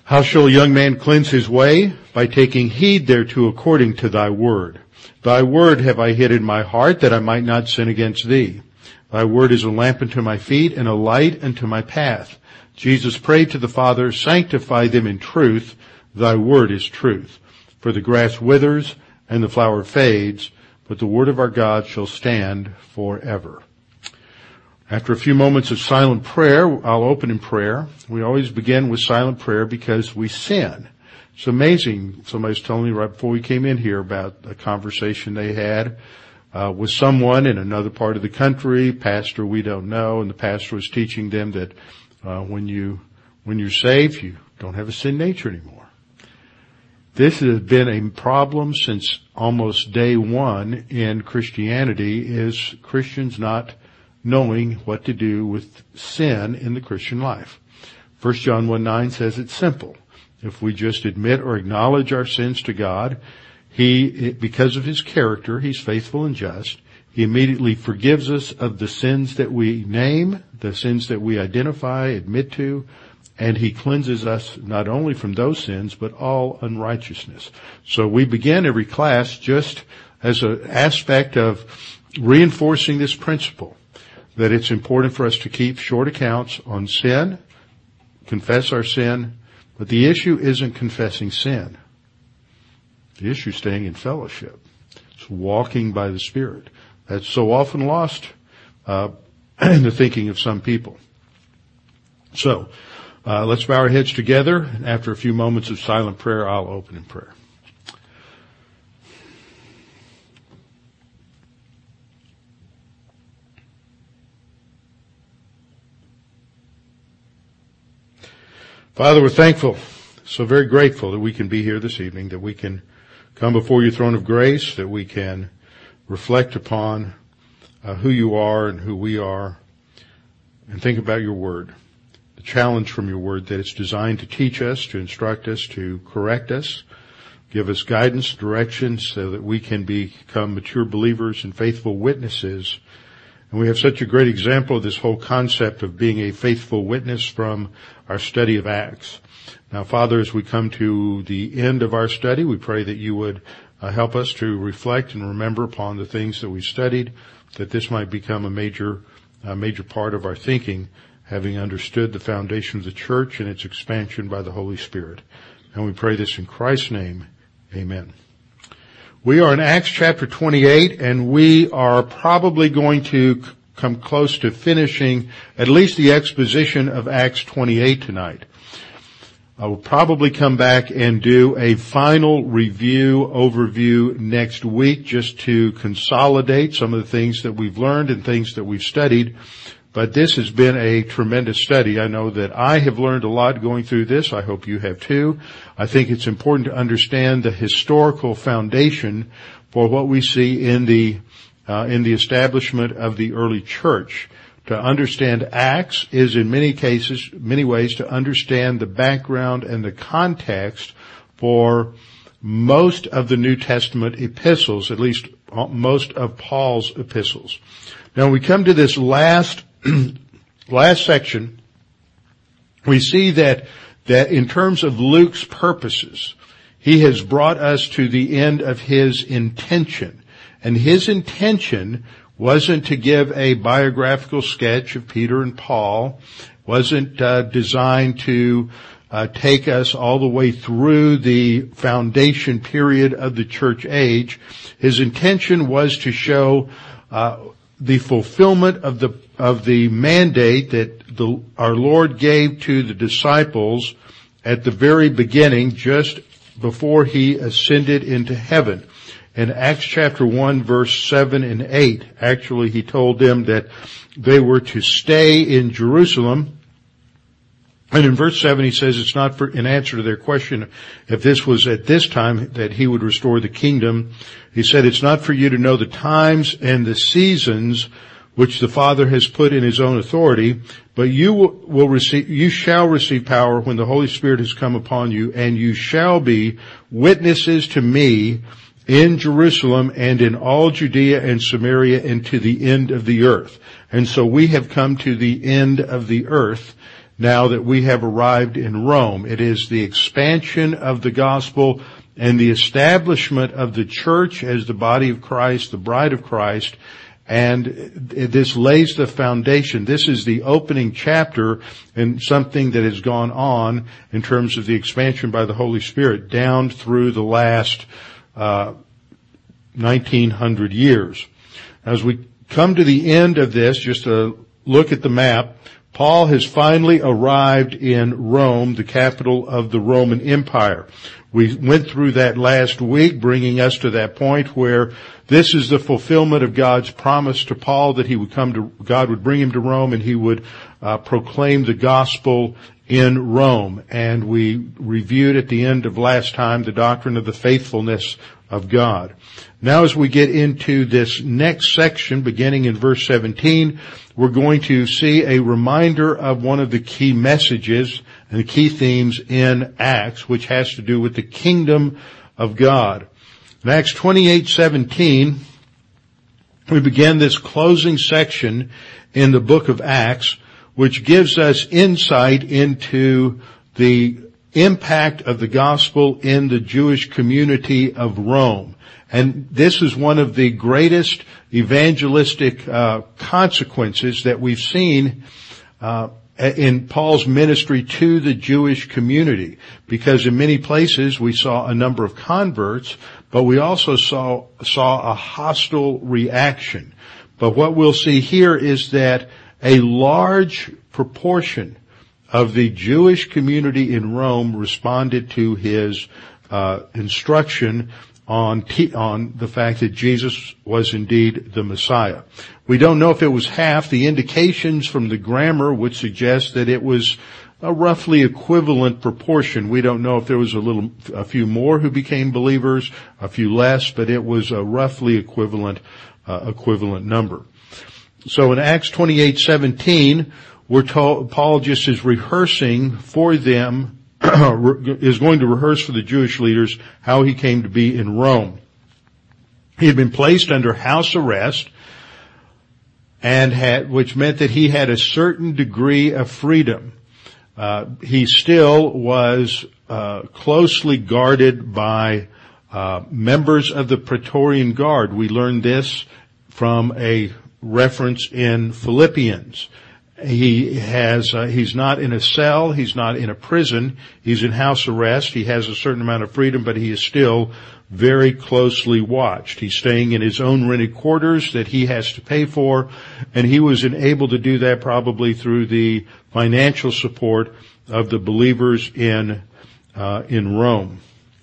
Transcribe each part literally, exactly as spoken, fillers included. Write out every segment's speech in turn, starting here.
How shall a young man cleanse his way? By taking heed thereto according to thy word. Thy word have I hid in my heart, that I might not sin against thee. Thy word is a lamp unto my feet, and a light unto my path. Jesus prayed to the Father, sanctify them in truth. Thy word is truth. For the grass withers, and the flower fades, but the word of our God shall stand forever. After a few moments of silent prayer, I'll open in prayer. We always begin with silent prayer because we sin. It's amazing. Somebody was telling me right before we came in here about a conversation they had uh, with someone in another part of the country, pastor we don't know, and the pastor was teaching them that uh, when you when you're saved, you don't have a sin nature anymore. This has been a problem since almost day one in Christianity, is Christians not knowing what to do with sin in the Christian life. First John one nine says it's simple. If we just admit or acknowledge our sins to God, He, because of His character, He's faithful and just. He immediately forgives us of the sins that we name, the sins that we identify, admit to, and He cleanses us not only from those sins, but all unrighteousness. So we begin every class just as an aspect of reinforcing this principle, that it's important for us to keep short accounts on sin, confess our sin, but the issue isn't confessing sin. The issue is staying in fellowship. It's walking by the Spirit. That's so often lost uh, in the thinking of some people. So, uh, let's bow our heads together, and after a few moments of silent prayer, I'll open in prayer. Father, we're thankful, so very grateful that we can be here this evening, that we can come before your throne of grace, that we can reflect upon uh, who you are and who we are, and think about your word, the challenge from your word that it's designed to teach us, to instruct us, to correct us, give us guidance, direction, so that we can become mature believers and faithful witnesses. And we have such a great example of this whole concept of being a faithful witness from our study of Acts. Now, Father, as we come to the end of our study, we pray that you would uh, help us to reflect and remember upon the things that we studied, that this might become a major, a major part of our thinking, having understood the foundation of the church and its expansion by the Holy Spirit. And we pray this in Christ's name. Amen. We are in Acts chapter twenty-eight, and we are probably going to c- come close to finishing at least the exposition of Acts twenty-eight tonight. I will probably come back and do a final review, overview next week, just to consolidate some of the things that we've learned and things that we've studied. But this has been a tremendous study. I know that I have learned a lot going through this. I hope you have too. I think it's important to understand the historical foundation for what we see in the uh, in the establishment of the early church. To understand Acts is in many cases, many ways, to understand the background and the context for most of the New Testament epistles, at least most of Paul's epistles. Now we come to this last last section. We see that that in terms of Luke's purposes, he has brought us to the end of his intention. And his intention wasn't to give a biographical sketch of Peter and Paul, wasn't uh, designed to uh, take us all the way through the foundation period of the church age. His intention was to show uh, the fulfillment of the of the mandate that the, our Lord gave to the disciples at the very beginning, just before he ascended into heaven. In Acts chapter one, verse seven and eight, actually he told them that they were to stay in Jerusalem. And in verse seven he says it's not for, in answer to their question if this was at this time that he would restore the kingdom. He said it's not for you to know the times and the seasons which the Father has put in his own authority, but you will receive, you shall receive power when the Holy Spirit has come upon you, and you shall be witnesses to me in Jerusalem and in all Judea and Samaria and to the end of the earth. And so we have come to the end of the earth. now that we have arrived in Rome. It is the expansion of the gospel and the establishment of the church as the body of Christ, the bride of Christ, and this lays the foundation. This is the opening chapter in something that has gone on in terms of the expansion by the Holy Spirit down through the last uh nineteen hundred years. As we come to the end of this, just a look at the map, Paul has finally arrived in Rome, the capital of the Roman Empire. We went through that last week, bringing us to that point where this is the fulfillment of God's promise to Paul that he would come to, God would bring him to Rome and he would uh, proclaim the gospel in Rome. And we reviewed at the end of last time the doctrine of the faithfulness of God. Now as we get into this next section, beginning in verse seventeen, we're going to see a reminder of one of the key messages and the key themes in Acts, which has to do with the kingdom of God. In Acts twenty-eight seventeen, we begin this closing section in the book of Acts, which gives us insight into the impact of the gospel in the Jewish community of Rome. And this is one of the greatest evangelistic uh, consequences that we've seen uh in Paul's ministry to the Jewish community, because in many places we saw a number of converts, but we also saw saw a hostile reaction. But what we'll see here is that a large proportion of the Jewish community in Rome responded to his uh instruction on t- on the fact that Jesus was indeed the Messiah. We don't know if it was half. The indications from the grammar would suggest that it was a roughly equivalent proportion. We don't know if there was a little, a few more who became believers, a few less, but it was a roughly equivalent, uh, equivalent number. So in Acts twenty-eight seventeen, we're told, Paul just is rehearsing for them, is going to rehearse for the Jewish leaders how he came to be in Rome. He had been placed under house arrest, and had, which meant that he had a certain degree of freedom. Uh, he still was uh, closely guarded by uh, members of the Praetorian Guard. We learned this from a reference in Philippians. He has, uh, he's not in a cell, he's not in a prison, he's in house arrest, he has a certain amount of freedom, but he is still very closely watched. He's staying in his own rented quarters that he has to pay for, and he was able to do that probably through the financial support of the believers in, uh, in Rome.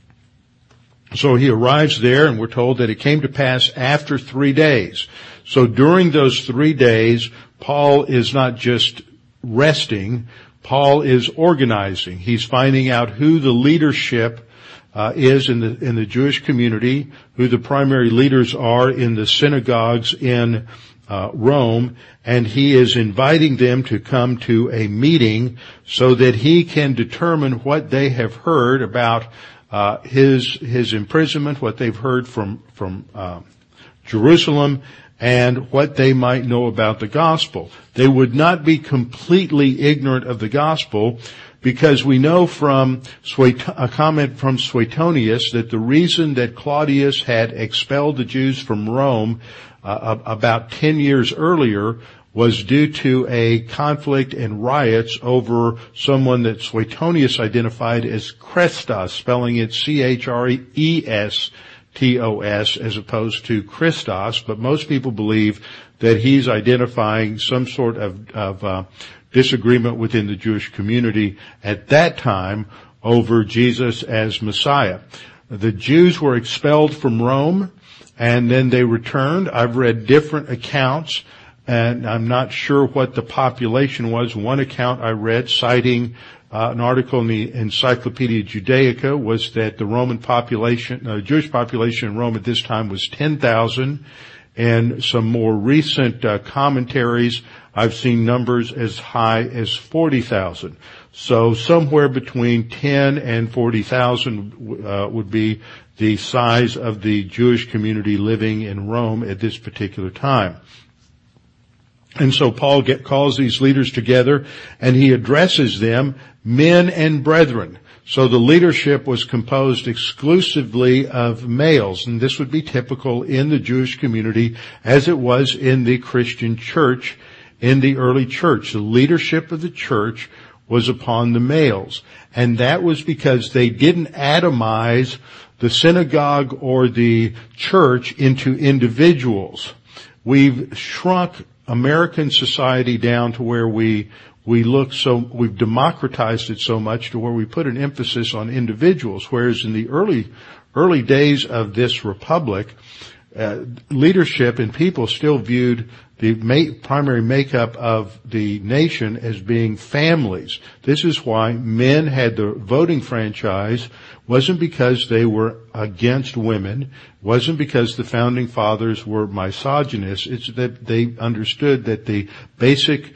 So he arrives there, and we're told that it came to pass after three days. So during those three days, Paul is not just resting, Paul is organizing. He's finding out who the leadership uh, is in the in the Jewish community, who the primary leaders are in the synagogues in uh, Rome, and he is inviting them to come to a meeting so that he can determine what they have heard about uh his his imprisonment, what they've heard from from uh, Jerusalem, and what they might know about the gospel. They would not be completely ignorant of the gospel, because we know from a comment from Suetonius that the reason that Claudius had expelled the Jews from Rome uh, about ten years earlier was due to a conflict and riots over someone that Suetonius identified as Chrestos, spelling it C H R E S T O S as opposed to Christos, but most people believe that he's identifying some sort of, of uh, disagreement within the Jewish community at that time over Jesus as Messiah. The Jews were expelled from Rome, and then they returned. I've read different accounts, and I'm not sure what the population was. One account I read, citing uh, an article in the Encyclopedia Judaica, was that the Roman population, uh, Jewish population in Rome at this time was ten thousand. And some more recent uh, commentaries, I've seen numbers as high as forty thousand. So somewhere between ten and forty thousand uh, would be the size of the Jewish community living in Rome at this particular time. And so Paul get, calls these leaders together, and he addresses them, men and brethren. So the leadership was composed exclusively of males, and this would be typical in the Jewish community as it was in the Christian church, in the early church. The leadership of the church was upon the males, and that was because they didn't atomize the synagogue or the church into individuals. We've shrunk American society down to where we we look so, we've democratized it so much to where we put an emphasis on individuals, whereas in the early early days of this republic, uh, leadership and people still viewed the ma- primary makeup of the nation as being families. This is why men had the voting franchise. Wasn't because they were against women, wasn't because the founding fathers were misogynists. It's that they understood that the basic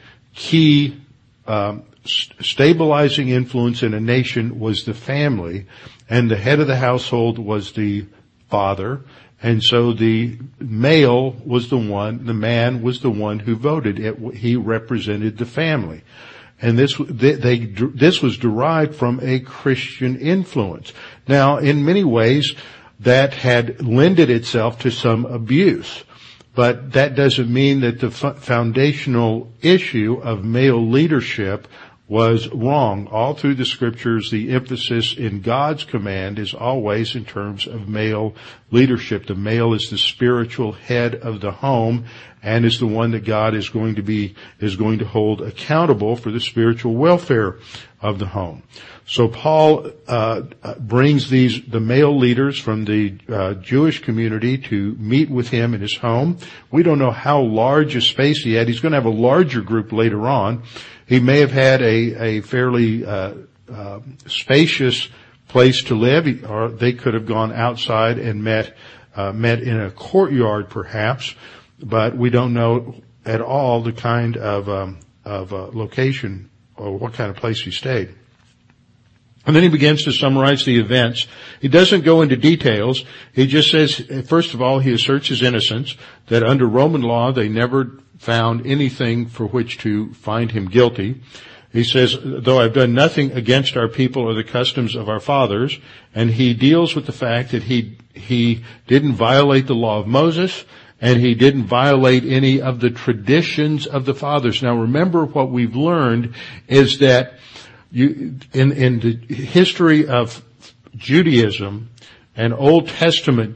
key um, st- stabilizing influence in a nation was the family, and the head of the household was the father. And so the male was the one, the man was the one who voted. It, he represented the family. And this, they, they, this was derived from a Christian influence. Now, in many ways, that had lended itself to some abuse. But that doesn't mean that the f- foundational issue of male leadership was wrong. All through the scriptures, the emphasis in God's command is always in terms of male leadership. The male is the spiritual head of the home and is the one that God is going to be, is going to hold accountable for the spiritual welfare of the home. So Paul uh brings these, the male leaders from the uh, Jewish community to meet with him in his home. We don't know how large a space he had. He's going to have a larger group later on. He may have had a, a fairly uh, uh spacious place to live, or they could have gone outside and met uh met in a courtyard perhaps, but we don't know at all the kind of um of uh, location or what kind of place he stayed. And then he begins to summarize the events. He doesn't go into details. He just says, first of all, he asserts his innocence, that under Roman law they never found anything for which to find him guilty. He says, though I've done nothing against our people or the customs of our fathers, and he deals with the fact that he he didn't violate the law of Moses, and he didn't violate any of the traditions of the fathers. Now remember, what we've learned is that You, in, in the history of Judaism and Old Testament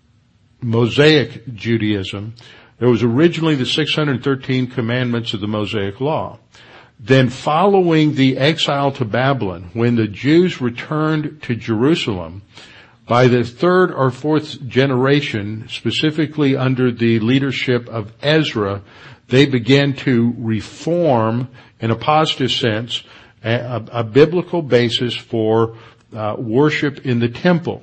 Mosaic Judaism, there was originally the six hundred thirteen commandments of the Mosaic Law. Then following the exile to Babylon, when the Jews returned to Jerusalem, by the third or fourth generation, specifically under the leadership of Ezra, they began to reform, in a positive sense, A, a biblical basis for uh, worship in the temple.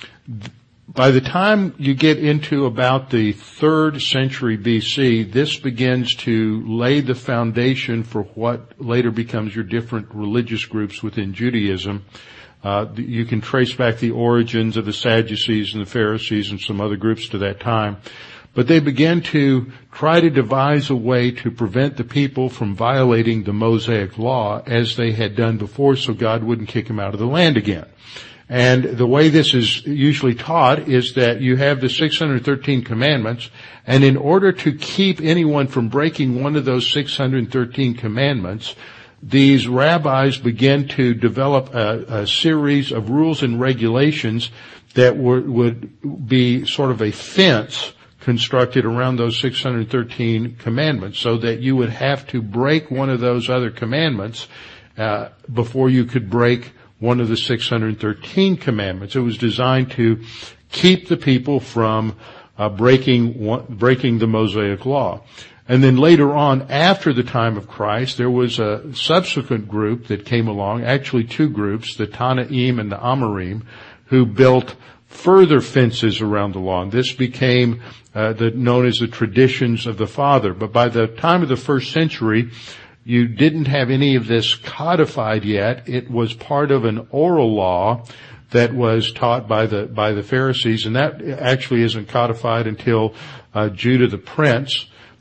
By the time you get into about the third century B C, this begins to lay the foundation for what later becomes your different religious groups within Judaism. Uh, you can trace back the origins of the Sadducees and the Pharisees and some other groups to that time. But they began to try to devise a way to prevent the people from violating the Mosaic law as they had done before, so God wouldn't kick them out of the land again. And the way this is usually taught is that you have the six hundred thirteen commandments, and in order to keep anyone from breaking one of those six hundred thirteen commandments, these rabbis began to develop a, a series of rules and regulations that were, would be sort of a fence constructed around those six hundred thirteen commandments, so that you would have to break one of those other commandments uh, before you could break one of the six hundred thirteen commandments. It was designed to keep the people from uh, breaking one, breaking the Mosaic law. And then later on, after the time of Christ, there was a subsequent group that came along, actually two groups, the Tanaim and the Amorim, who built further fences around the law. And this became uh, the, known as the traditions of the Father. But by the time of the first century, you didn't have any of this codified yet. It was part of an oral law that was taught by the by the Pharisees, and that actually isn't codified until uh, Judah the Prince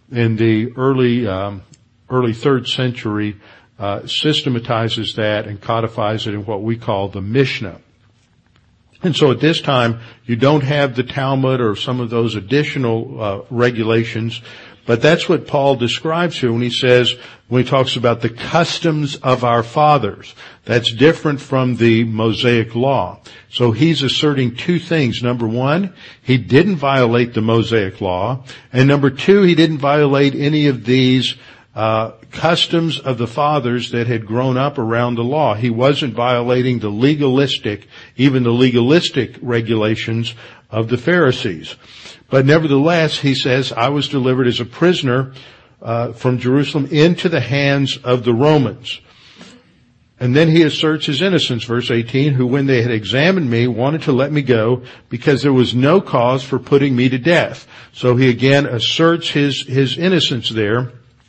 in the early, um, early third century, uh, systematizes that and codifies it in what we call the Mishnah. And so at this time, you don't have the Talmud or some of those additional uh, regulations, but that's what Paul describes here when he says, when he talks about the customs of our fathers. That's different from the Mosaic law. So he's asserting two things. Number one, he didn't violate the Mosaic law. And number two, he didn't violate any of these Uh, customs of the fathers that had grown up around the law. He wasn't violating the legalistic, even the legalistic regulations of the Pharisees. But nevertheless, he says, I was delivered as a prisoner uh, from Jerusalem into the hands of the Romans. And then he asserts his innocence, verse eighteen, who when they had examined me wanted to let me go because there was no cause for putting me to death. So he again asserts his, his innocence there.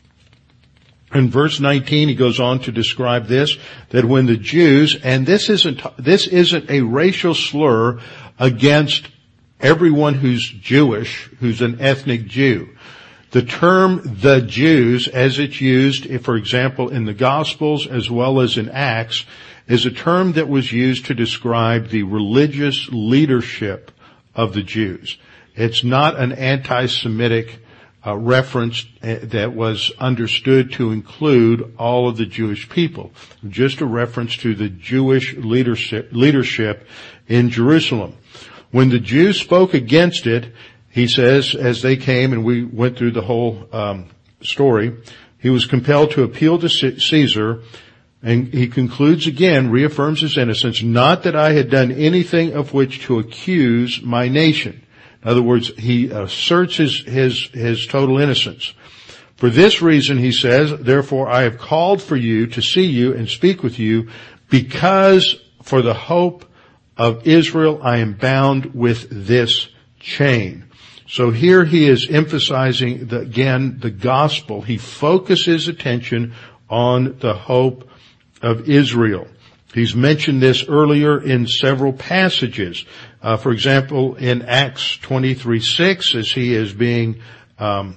In verse nineteen, he goes on to describe this, that when the Jews, and this isn't, this isn't a racial slur against everyone who's Jewish, who's an ethnic Jew. The term the Jews, as it's used, for example, in the Gospels as well as in Acts, is a term that was used to describe the religious leadership of the Jews. It's not an anti-Semitic Uh, reference uh, that was understood to include all of the Jewish people. Just a reference to the Jewish leadership, leadership in Jerusalem. When the Jews spoke against it, he says, as they came, and we went through the whole um, story, he was compelled to appeal to Caesar, and he concludes again, reaffirms his innocence, not that I had done anything of which to accuse my nation. In other words, he asserts his, his, his total innocence. For this reason, he says, therefore I have called for you to see you and speak with you, because for the hope of Israel I am bound with this chain. So here he is emphasizing, the, again, the gospel. He focuses attention on the hope of Israel. He's mentioned this earlier in several passages. Uh, for example, in Acts twenty-three six, as he is being um,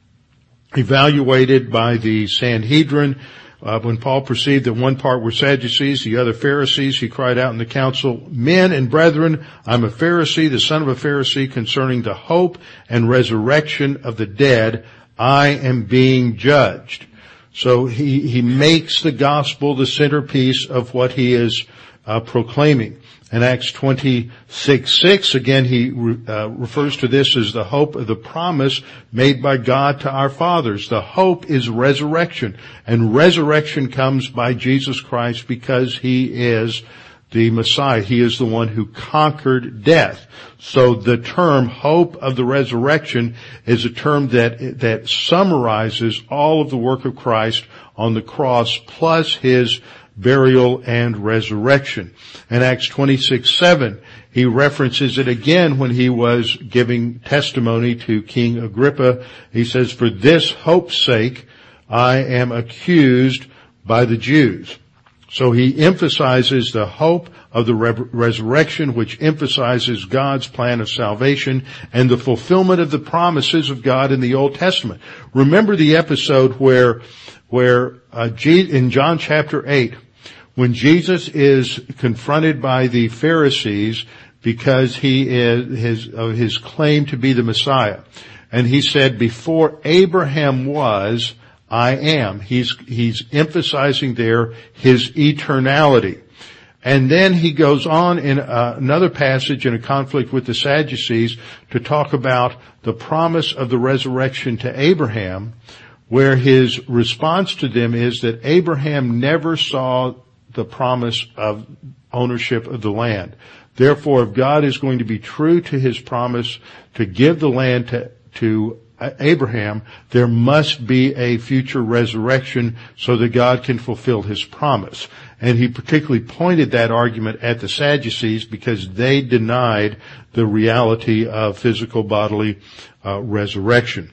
evaluated by the Sanhedrin, uh, when Paul perceived that one part were Sadducees, the other Pharisees, he cried out in the council, Men and brethren, I'm a Pharisee, the son of a Pharisee, concerning the hope and resurrection of the dead, I am being judged. So he, he makes the gospel the centerpiece of what he is uh, proclaiming. In Acts twenty-six six, again, he uh, refers to this as the hope of the promise made by God to our fathers. The hope is resurrection, and resurrection comes by Jesus Christ because he is the Messiah. He is the one who conquered death. So the term hope of the resurrection is a term that that summarizes all of the work of Christ on the cross plus his burial and resurrection. In Acts twenty-six seven, he references it again when he was giving testimony to King Agrippa. He says, for this hope's sake, I am accused by the Jews. So he emphasizes the hope of the re- resurrection, which emphasizes God's plan of salvation and the fulfillment of the promises of God in the Old Testament. Remember the episode where, where, uh, G- in John chapter eight, when Jesus is confronted by the Pharisees because he is his, of his claim to be the Messiah. And he said, before Abraham was, I am. He's, he's emphasizing there his eternality. And then he goes on in uh, another passage in a conflict with the Sadducees to talk about the promise of the resurrection to Abraham, where his response to them is that Abraham never saw the promise of ownership of the land. Therefore, if God is going to be true to his promise to give the land to, to Abraham, there must be a future resurrection so that God can fulfill his promise. And he particularly pointed that argument at the Sadducees because they denied the reality of physical bodily uh, resurrection.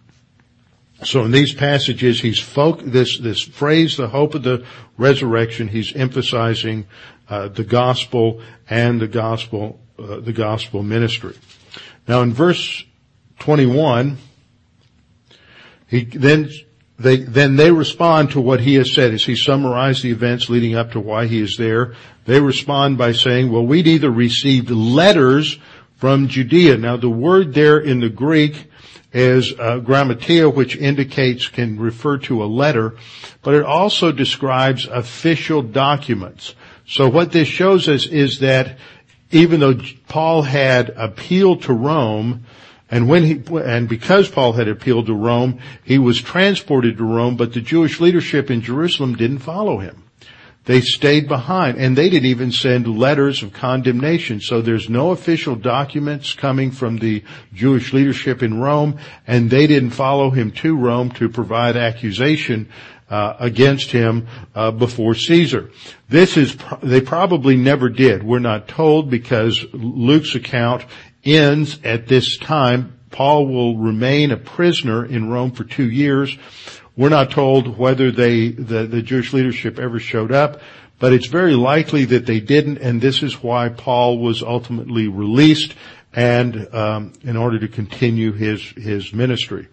So in these passages, he's folk, this, this phrase, the hope of the resurrection, he's emphasizing uh, the gospel and the gospel, uh, the gospel ministry. Now in verse twenty-one, He then they then they respond to what he has said as he summarized the events leading up to why he is there. They respond by saying, well, we neither received letters from Judea. Now the word there in the Greek is uh, grammatia, which indicates, can refer to a letter, but it also describes official documents. So what this shows us is that even though Paul had appealed to Rome, and when he, and because Paul had appealed to Rome, he was transported to Rome, but the Jewish leadership in Jerusalem didn't follow him. They stayed behind, and they didn't even send letters of condemnation. So there's no official documents coming from the Jewish leadership in Rome, and they didn't follow him to Rome to provide accusation uh, against him uh, before Caesar. This is, they probably never did. We're not told, because Luke's account ends at this time. Paul will remain a prisoner in Rome for two years. We're not told whether they, the, the Jewish leadership ever showed up, but it's very likely that they didn't, and this is why Paul was ultimately released and, um, in order to continue his, his ministry.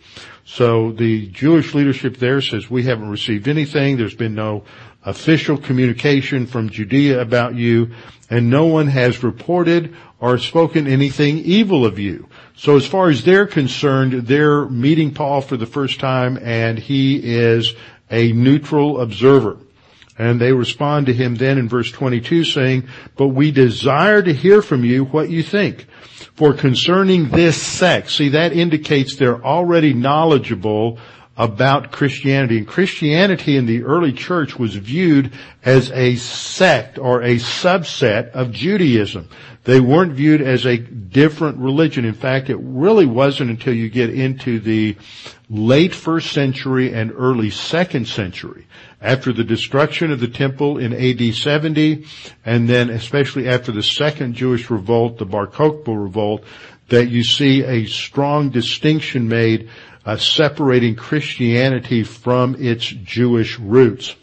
So the Jewish leadership there says, we haven't received anything. There's been no official communication from Judea about you, and no one has reported or spoken anything evil of you. So as far as they're concerned, they're meeting Paul for the first time, and he is a neutral observer. And they respond to him then in verse twenty-two saying, but we desire to hear from you what you think. For concerning this sect, see, that indicates they're already knowledgeable about Christianity. And Christianity in the early church was viewed as a sect or a subset of Judaism. They weren't viewed as a different religion. In fact, it really wasn't until you get into the late first century and early second century, after the destruction of the temple in A D seventy, and then especially after the second Jewish revolt, the Bar Kokhba revolt, that you see a strong distinction made uh, separating Christianity from its Jewish roots.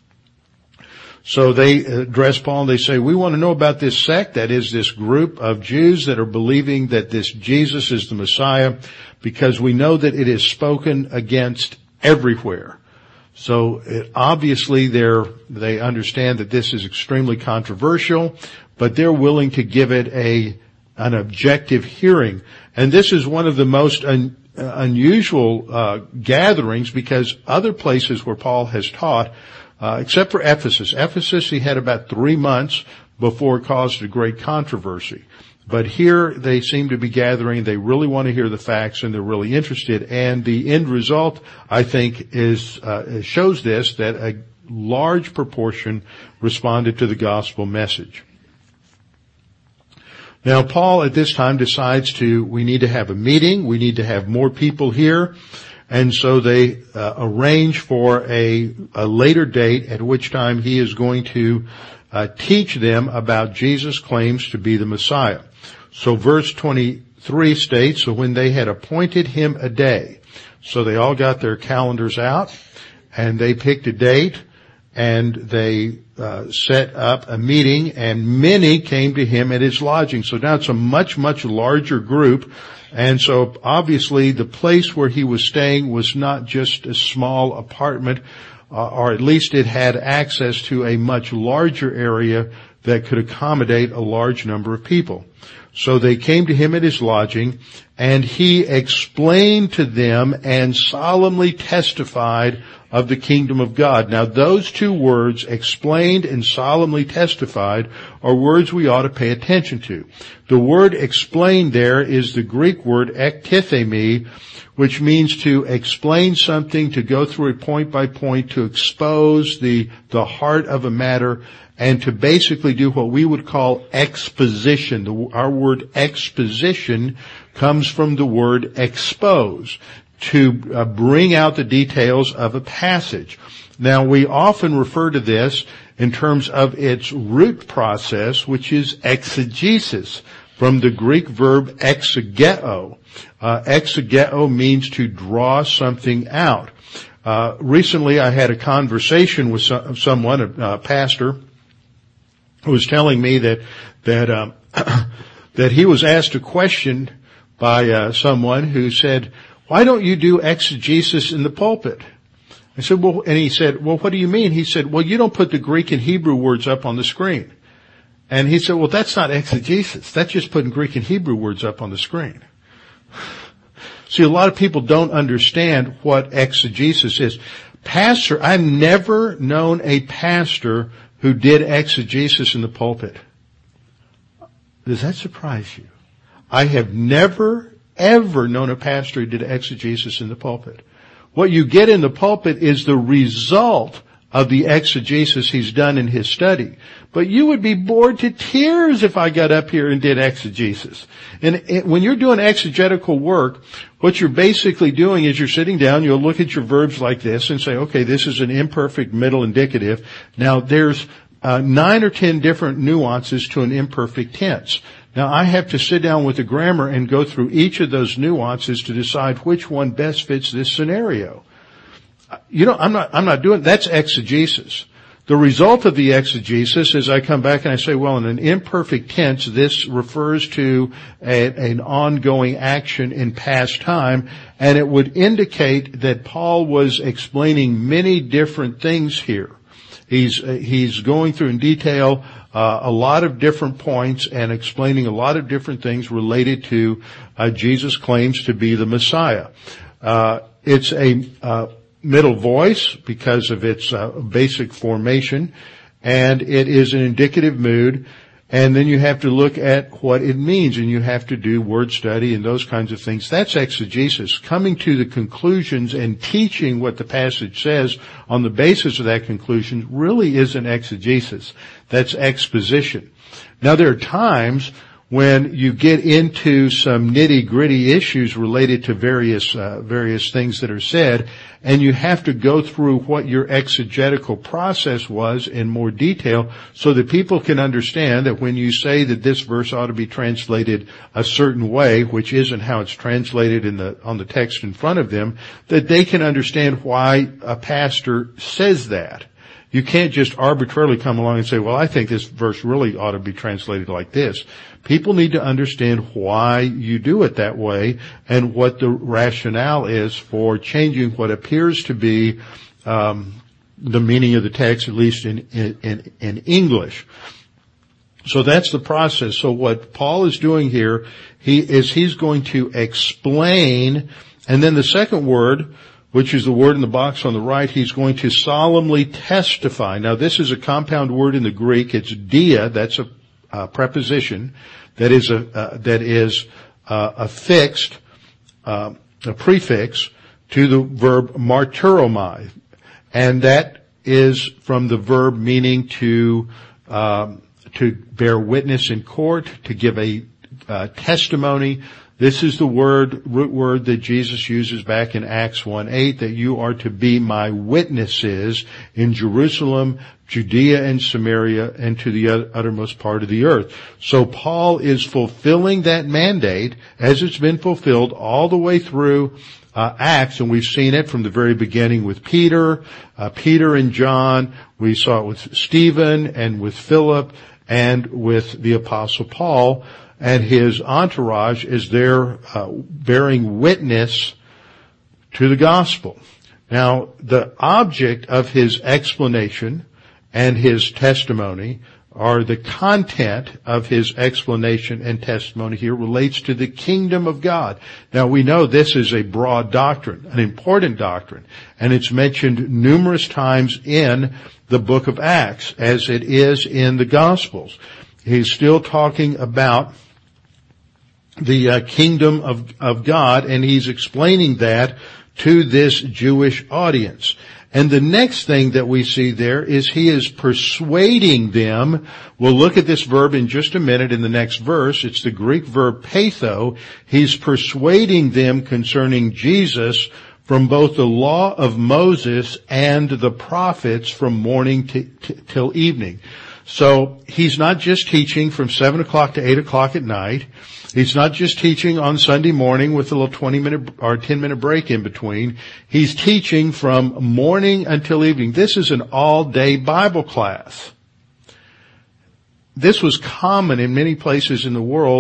So they address Paul and they say, we want to know about this sect, that is this group of Jews that are believing that this Jesus is the Messiah, because we know that it is spoken against everywhere. So it, obviously they're, they understand that this is extremely controversial, but they're willing to give it a, an objective hearing. And this is one of the most un, uh, unusual uh, gatherings, because other places where Paul has taught, Uh, except for Ephesus. Ephesus, he had about three months before it caused a great controversy. But here they seem to be gathering. They really want to hear the facts, and they're really interested. And the end result, I think, is uh, shows this, that a large proportion responded to the gospel message. Now, Paul at this time decides to, we need to have a meeting. We need to have more people here. And so they uh, arrange for a, a later date at which time he is going to uh, teach them about Jesus' claims to be the Messiah. So verse twenty-three states, so when they had appointed him a day, so they all got their calendars out, and they picked a date, and they uh, set up a meeting, and many came to him at his lodging. So now it's a much, much larger group. And so obviously the place where he was staying was not just a small apartment, uh, or at least it had access to a much larger area that could accommodate a large number of people. So they came to him at his lodging, and he explained to them and solemnly testified of the kingdom of God. Now those two words, explained and solemnly testified, are words we ought to pay attention to. The word explained there is the Greek word ektithemi, which means to explain something, to go through it point by point, to expose the, the heart of a matter, and to basically do what we would call exposition. The, our word exposition comes from the word expose, to uh, bring out the details of a passage. Now, we often refer to this in terms of its root process, which is exegesis, from the Greek verb exegeo. Uh, exegeo means to draw something out. Uh, recently I had a conversation with some, someone, a, a pastor, who was telling me that, that, um, that he was asked a question by uh, someone who said, why don't you do exegesis in the pulpit? I said, well, and he said, well, what do you mean? He said, well, you don't put the Greek and Hebrew words up on the screen. And he said, well, that's not exegesis. That's just putting Greek and Hebrew words up on the screen. See, a lot of people don't understand what exegesis is. Pastor, I've never known a pastor who did exegesis in the pulpit. Does that surprise you? I have never, ever known a pastor who did exegesis in the pulpit. What you get in the pulpit is the result of the exegesis he's done in his study. But you would be bored to tears if I got up here and did exegesis. And it, when you're doing exegetical work, what you're basically doing is you're sitting down, you'll look at your verbs like this and say, okay, this is an imperfect middle indicative. Now there's uh, nine or ten different nuances to an imperfect tense. Now I have to sit down with the grammar and go through each of those nuances to decide which one best fits this scenario. You know, I'm not, I'm not doing, that's exegesis. The result of the exegesis is I come back and I say, well, in an imperfect tense, this refers to a, an ongoing action in past time, and it would indicate that Paul was explaining many different things here. He's, uh, he's going through in detail uh, a lot of different points and explaining a lot of different things related to uh, Jesus' claims to be the Messiah. Uh, it's a, uh, middle voice because of its uh, basic formation, and it is an indicative mood, and then you have to look at what it means, and you have to do word study and those kinds of things. That's exegesis. Coming to the conclusions and teaching what the passage says on the basis of that conclusion really isn't exegesis. That's exposition. Now there are times when you get into some nitty-gritty issues related to various uh, various things that are said, and you have to go through what your exegetical process was in more detail so that people can understand that when you say that this verse ought to be translated a certain way, which isn't how it's translated in the on the text in front of them, that they can understand why a pastor says that. You can't just arbitrarily come along and say, well, I think this verse really ought to be translated like this. People need to understand why you do it that way and what the rationale is for changing what appears to be um, the meaning of the text, at least in, in, in English. So that's the process. So what Paul is doing here, he is he's going to explain, and then the second word, which is the word in the box on the right, he's going to solemnly testify. Now this is a compound word in the Greek. It's dia, that's a uh, preposition, that is a, uh, that is uh, affixed, uh, a prefix to the verb martyromai. And that is from the verb meaning to, um, to bear witness in court, to give a uh, testimony. This is the word, root word that Jesus uses back in Acts one eight, that you are to be my witnesses in Jerusalem, Judea and Samaria, and to the uttermost part of the earth. So Paul is fulfilling that mandate as it's been fulfilled all the way through uh, Acts, and we've seen it from the very beginning with Peter, uh, Peter and John. We saw it with Stephen and with Philip and with the Apostle Paul. And his entourage is there uh, bearing witness to the gospel. Now, the object of his explanation and his testimony, or the content of his explanation and testimony here, relates to the kingdom of God. Now, we know this is a broad doctrine, an important doctrine, and it's mentioned numerous times in the book of Acts, as it is in the Gospels. He's still talking about the uh, kingdom of, of God, and he's explaining that to this Jewish audience. And the next thing that we see there is he is persuading them. We'll look at this verb in just a minute in the next verse. It's the Greek verb peitho. He's persuading them concerning Jesus from both the law of Moses and the prophets from morning to, to, till evening. So he's not just teaching from seven o'clock to eight o'clock at night. He's not just teaching on Sunday morning with a little twenty minute or ten minute break in between. He's teaching from morning until evening. This is an all-day Bible class. This was common in many places in the world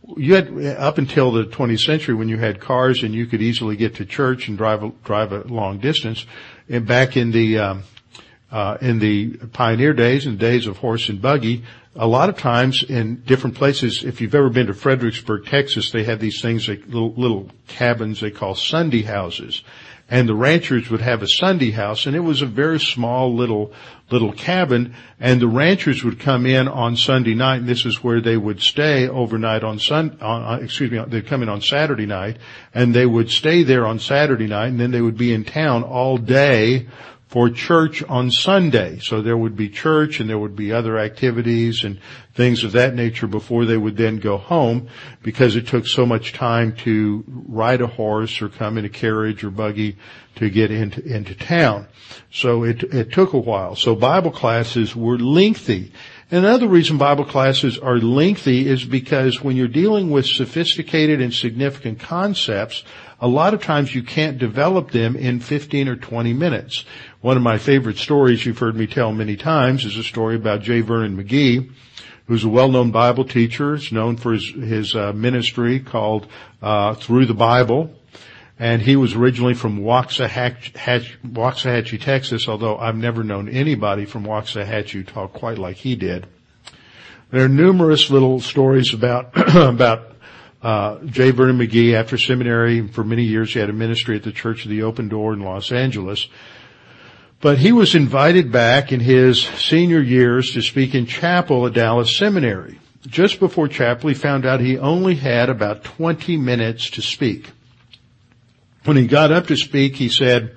you had, up until the twentieth century when you had cars and you could easily get to church and drive a, drive a long distance, and back in the, um, uh, in the pioneer days and days of horse and buggy, a lot of times in different places, if you've ever been to Fredericksburg, Texas, they have these things like little, little cabins they call Sunday houses. And the ranchers would have a Sunday house, and it was a very small little, little cabin, and the ranchers would come in on Sunday night, and this is where they would stay overnight on Sun, on, excuse me, they'd come in on Saturday night, and they would stay there on Saturday night, and then they would be in town all day for church on Sunday. So there would be church and there would be other activities and things of that nature before they would then go home, because it took so much time to ride a horse or come in a carriage or buggy to get into, into town. So it, it took a while. So Bible classes were lengthy. And another reason Bible classes are lengthy is because when you're dealing with sophisticated and significant concepts, a lot of times you can't develop them in fifteen or twenty minutes. One of my favorite stories you've heard me tell many times is a story about J. Vernon McGee, who's a well-known Bible teacher. He's known for his, his uh, ministry called uh Through the Bible. And he was originally from Waxahachie, Waxahachie, Texas, although I've never known anybody from Waxahachie talk quite like he did. There are numerous little stories about about Uh, J. Vernon McGee. After seminary, for many years he had a ministry at the Church of the Open Door in Los Angeles. But he was invited back in his senior years to speak in chapel at Dallas Seminary. Just before chapel, he found out he only had about twenty minutes to speak. When he got up to speak, he said,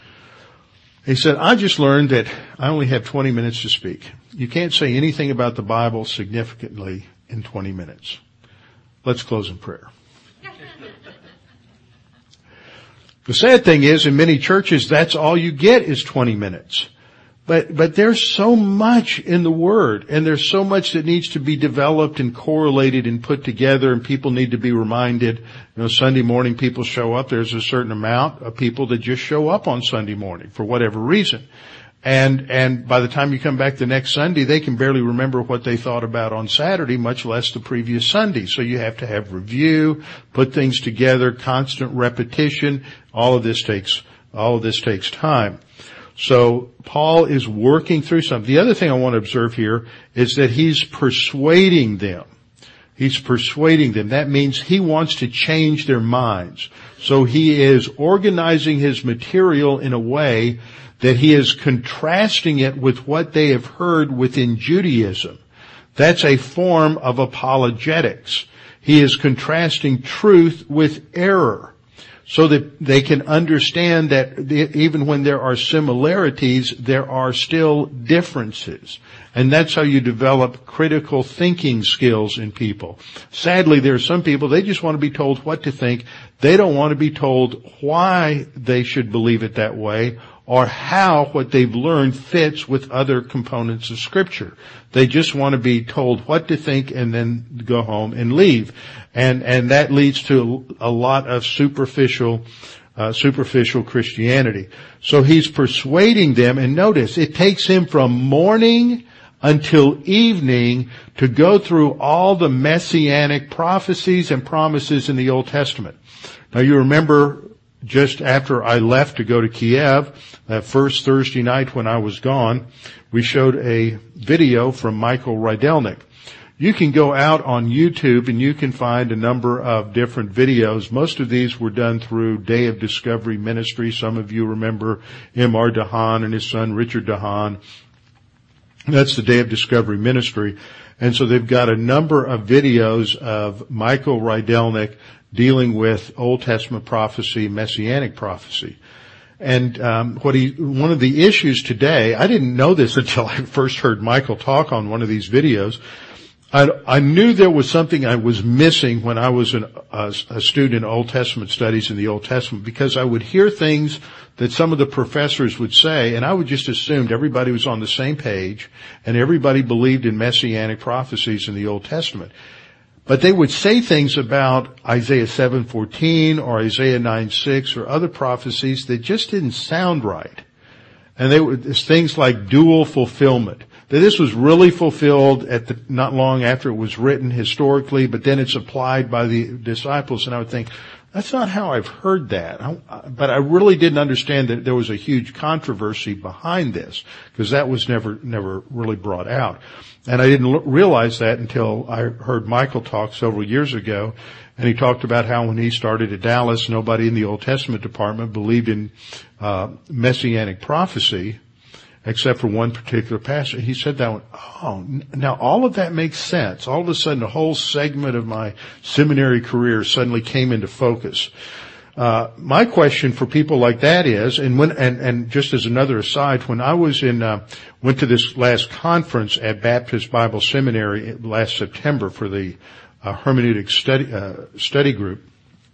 he said, I just learned that I only have twenty minutes to speak. You can't say anything about the Bible significantly in twenty minutes. Let's close in prayer. The sad thing is, in many churches, that's all you get is twenty minutes. But, but there's so much in the Word, and there's so much that needs to be developed and correlated and put together, and people need to be reminded. You know, Sunday morning people show up. There's a certain amount of people that just show up on Sunday morning for whatever reason. And, and by the time you come back the next Sunday, they can barely remember what they thought about on Saturday, much less the previous Sunday. So you have to have review, put things together, constant repetition. All of this takes, all of this takes time. So Paul is working through something. The other thing I want to observe here is that he's persuading them. He's persuading them. That means he wants to change their minds. So he is organizing his material in a way that he is contrasting it with what they have heard within Judaism. That's a form of apologetics. He is contrasting truth with error so that they can understand that even when there are similarities, there are still differences. And that's how you develop critical thinking skills in people. Sadly, there are some people, they just want to be told what to think. They don't want to be told why they should believe it that way, or how what they've learned fits with other components of Scripture. They just want to be told what to think and then go home and leave. And, and that leads to a lot of superficial, uh, superficial Christianity. So he's persuading them, and notice, it takes him from morning until evening to go through all the messianic prophecies and promises in the Old Testament. Now you remember, just after I left to go to Kiev, that first Thursday night when I was gone, we showed a video from Michael Rydelnik. You can go out on YouTube and you can find a number of different videos. Most of these were done through Day of Discovery Ministry. Some of you remember M R DeHaan and his son Richard DeHaan. That's the Day of Discovery Ministry. And so they've got a number of videos of Michael Rydelnik dealing with Old Testament prophecy, Messianic prophecy. And um what he one of the issues today, I didn't know this until I first heard Michael talk on one of these videos. I, I knew there was something I was missing when I was an, a, a student in Old Testament studies in the Old Testament, because I would hear things that some of the professors would say, and I would just assume everybody was on the same page and everybody believed in messianic prophecies in the Old Testament. But they would say things about Isaiah seven fourteen or Isaiah nine six or other prophecies that just didn't sound right. And they were things like dual fulfillment. that this was really fulfilled at the, not long after it was written historically, but then it's applied by the disciples. And I would think, that's not how I've heard that. I, but I really didn't understand that there was a huge controversy behind this, because that was never, never really brought out. And I didn't l- realize that until I heard Michael talk several years ago. And he talked about how when he started at Dallas, nobody in the Old Testament department believed in uh messianic prophecy, except for one particular pastor. He said that one, oh, now all of that makes sense. All of a sudden, a whole segment of my seminary career suddenly came into focus. Uh, my question for people like that is, and when, and, and just as another aside, when I was in, uh, went to this last conference at Baptist Bible Seminary last September for the uh, hermeneutic study, uh, study group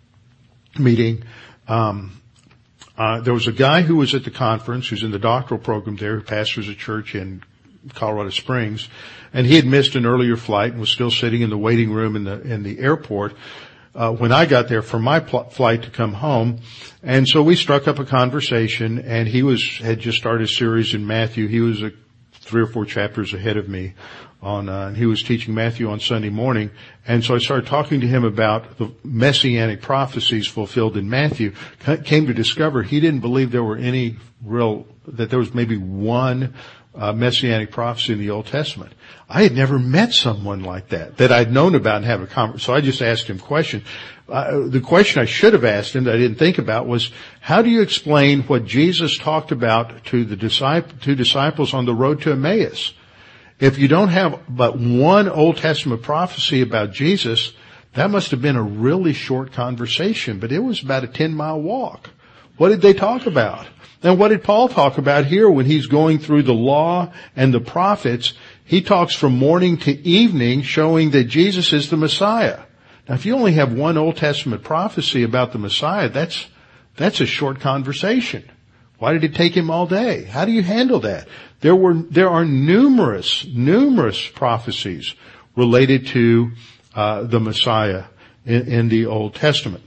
meeting, um, Uh, there was a guy who was at the conference, who's in the doctoral program there, who pastors a church in Colorado Springs, and he had missed an earlier flight and was still sitting in the waiting room in the in the airport uh, when I got there for my pl- flight to come home. And so we struck up a conversation, and he was had just started a series in Matthew. He was a, three or four chapters ahead of me on, uh, and he was teaching Matthew on Sunday morning. And so I started talking to him about the messianic prophecies fulfilled in Matthew. Came to discover he didn't believe there were any real, that there was maybe one uh, messianic prophecy in the Old Testament. I had never met someone like that, that I'd known about and have a conversation. So I just asked him a question. Uh, the question I should have asked him that I didn't think about was, how do you explain what Jesus talked about to the disciple, two disciples on the road to Emmaus? If you don't have but one Old Testament prophecy about Jesus, that must have been a really short conversation, but it was about a ten mile walk. What did they talk about? And what did Paul talk about here when he's going through the law and the prophets? He talks from morning to evening, showing that Jesus is the Messiah. Now, if you only have one Old Testament prophecy about the Messiah, that's, that's a short conversation. Why did it take him all day? How do you handle that? There were, there are numerous, numerous prophecies related to, uh, the Messiah in, in the Old Testament.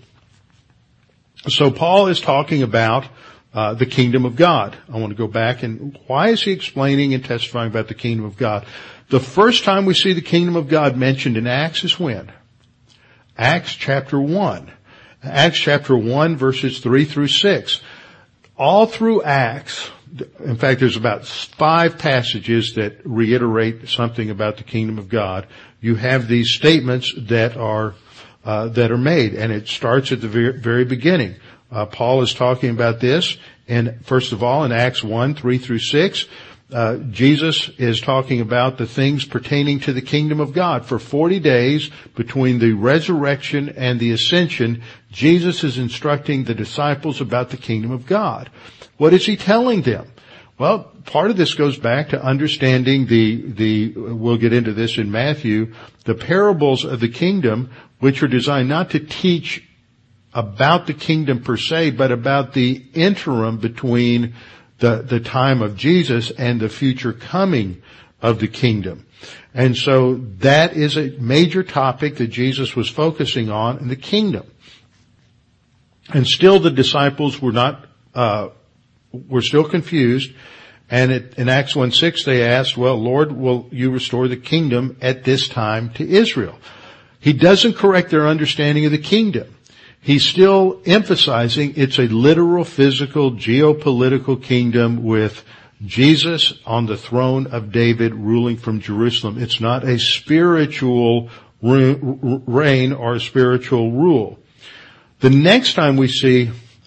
So Paul is talking about, uh, the kingdom of God. I want to go back and why is he explaining and testifying about the kingdom of God? The first time we see the kingdom of God mentioned in Acts is when? Acts chapter one. Acts chapter one verses three through six. All through Acts, in fact, there's about five passages that reiterate something about the kingdom of God. You have these statements that are, uh, that are made, and it starts at the very, very beginning. Uh, Paul is talking about this, and first of all, in Acts one, three through six, uh, Jesus is talking about the things pertaining to the kingdom of God. For forty days between the resurrection and the ascension, Jesus is instructing the disciples about the kingdom of God. What is he telling them? Well, part of this goes back to understanding the, the, we'll get into this in Matthew, the parables of the kingdom, which are designed not to teach about the kingdom per se, but about the interim between the, the time of Jesus and the future coming of the kingdom. And so that is a major topic that Jesus was focusing on in the kingdom. And still the disciples were not, uh, were still confused. And it, in Acts one six they asked, well, Lord, will you restore the kingdom at this time to Israel? He doesn't correct their understanding of the kingdom. He's still emphasizing it's a literal, physical, geopolitical kingdom with Jesus on the throne of David ruling from Jerusalem. It's not a spiritual reign or a spiritual rule. The next time we see,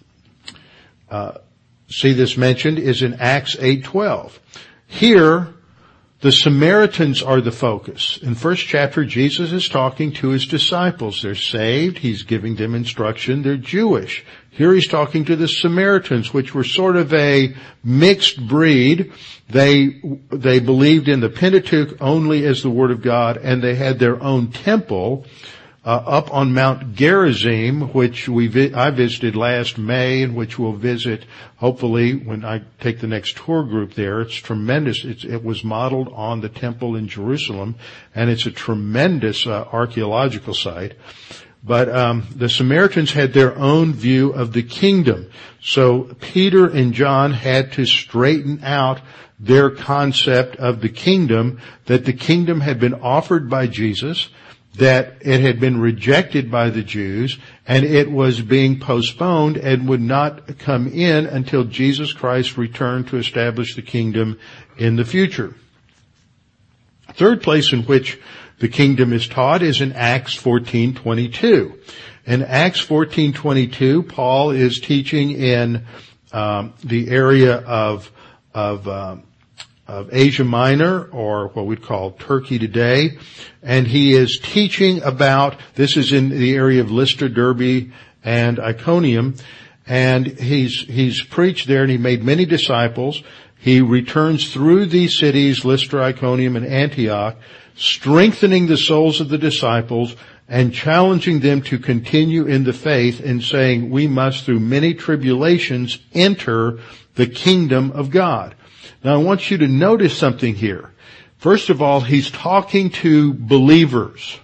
uh, see this mentioned is in Acts eight twelve. Here, the Samaritans are the focus. In first chapter, Jesus is talking to his disciples. They're saved. He's giving them instruction. They're Jewish. Here he's talking to the Samaritans, which were sort of a mixed breed. They, they believed in the Pentateuch only as the Word of God, and they had their own temple, uh, up on Mount Gerizim, which we, vi- I visited last May, and which we'll visit hopefully when I take the next tour group there. It's tremendous. It's, it was modeled on the temple in Jerusalem, and it's a tremendous, uh, archaeological site. But um the Samaritans had their own view of the kingdom. So Peter and John had to straighten out their concept of the kingdom, that the kingdom had been offered by Jesus, that it had been rejected by the Jews, and it was being postponed and would not come in until Jesus Christ returned to establish the kingdom in the future. Third place in which the kingdom is taught is in Acts fourteen twenty-two. In Acts fourteen twenty-two, Paul is teaching in um, the area of of um, of Asia Minor, or what we'd call Turkey today, and he is teaching about, this is in the area of Lystra, Derbe, and Iconium, and he's he's preached there, and he made many disciples. He returns through these cities, Lystra, Iconium, and Antioch, strengthening the souls of the disciples and challenging them to continue in the faith, and saying, we must through many tribulations enter the kingdom of God. Now I want you to notice something here. First of all, he's talking to believers.